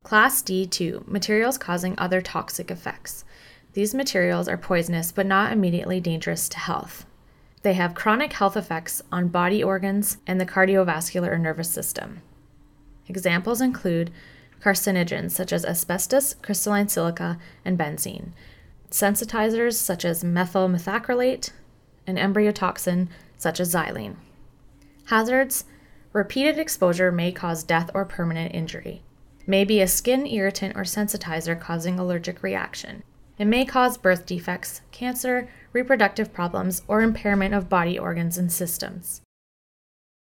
Class D2, materials causing other toxic effects. These materials are poisonous but not immediately dangerous to health. They have chronic health effects on body organs and the cardiovascular or nervous system. Examples include carcinogens such as asbestos, crystalline silica, and benzene, sensitizers such as methyl methacrylate, and embryotoxin such as xylene. Hazards: repeated exposure may cause death or permanent injury. May be a skin irritant or sensitizer causing allergic reaction. It may cause birth defects, cancer, reproductive problems, or impairment of body organs and systems.